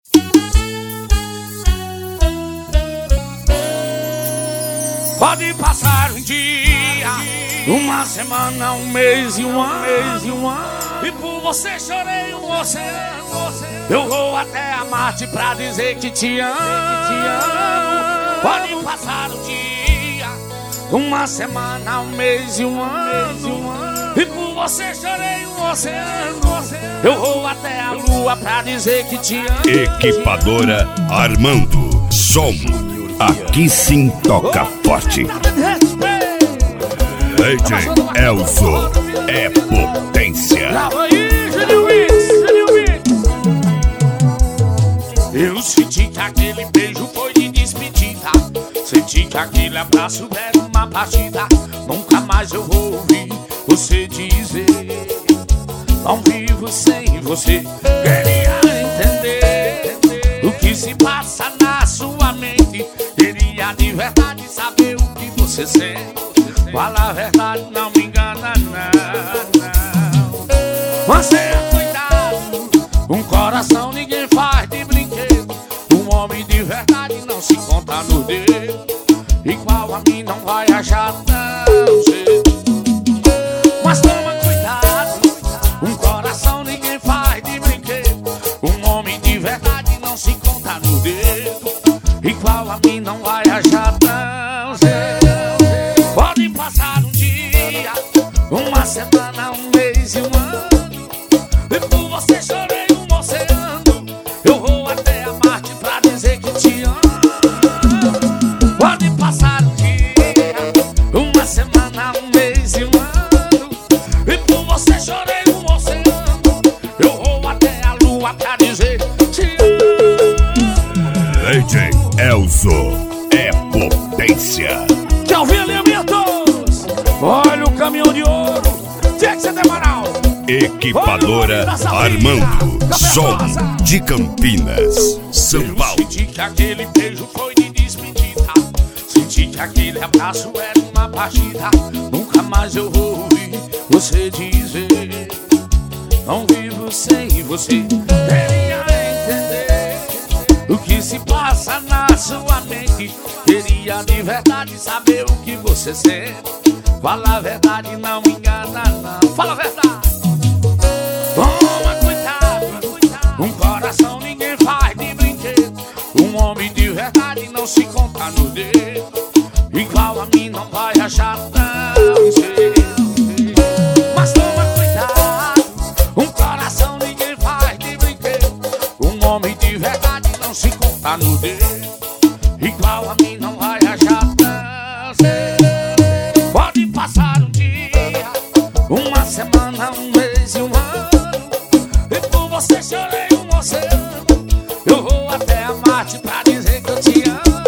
Pode passar um dia, uma semana, um mês e um ano, e por você chorei um oceano. Eu vou até a Marte pra dizer que te amo. Pode passar um dia, uma semana, um mês e um ano, e por você chorei um oceano. Eu vou até a Lua pra dizer que te amo. Equipadora Armando. Som. Aqui sim toca forte. DJ Elzo é potência. Eu senti que aquele beijo foi de despedida. Senti que aquele abraço era uma partida. Nunca mais eu vou ouvir você dizer não vivo sem você. Queria entender o que se passa na sua mente. Queria de verdade saber o que você sente. Fala a verdade, não me engana não. Mas tenha cuidado, um coração ninguém faz de brinquedo. Um homem de verdade não se conta no dedo. Igual a mim não vai achar tão cedo. Mas toma cuidado, um coração ninguém faz de brinquedo. Um homem de verdade não se conta no dedo. Igual a mim não vai achar tão cedo. Pode passar um dia, uma semana, um mês e um ano, e por você chorei um oceano. Eu vou até a Marte pra dizer que te amo. Pode passar um dia, uma semana, um mês e um ano, e por você chorei um oceano. Eu vou até a Lua pra dizer que te amo. DJ Elzo é potência. Tchau, Viliamentos! Olha o caminhão de ouro. Tinha que ser Demarau. Equipadora Armando. Som de Campinas, São Paulo. Eu senti que aquele beijo foi de despedida. Senti que aquele abraço era uma partida. Nunca mais eu vou ouvir você dizer não vivo sem você. Queria entender o que se passa na sua mente. Queria de verdade saber o que você sente. Fala a verdade, não me engana não. Fala a verdade. Toma cuidado, um coração ninguém faz de brinquedo. Um homem de verdade não se conta no dedo. Igual a mim não vai achar tão cedo. Mas toma cuidado, um coração ninguém faz de brinquedo. Um homem de verdade não se conta no dedo. Igual a mim não vai achar tão cedo. Pode passar um dia, uma semana, um mês e um ano, e por você chorei um oceano. Eu vou até a Marte pra dizer que eu te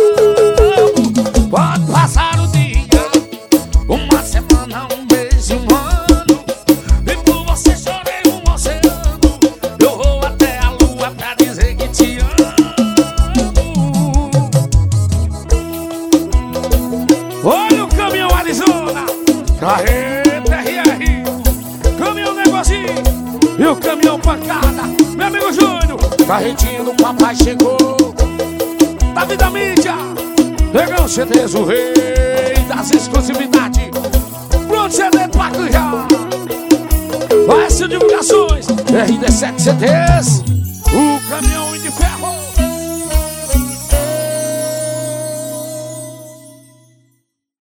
amo. Pode passar um dia, uma semana, um mês e um ano, e por você chorei um oceano. Eu vou até a Lua pra dizer que te amo. Olha o caminhão Arizona, carreta RR, caminhão Negocinho e o caminhão Pancada. Meu amigo Júnior, carretinho do papai chegou. Davi da mídia, Negão CDs, o rei das exclusividades. Pronto CD pra já. Vai ser divulgações, RD7 CDs, o caminhão de ferro.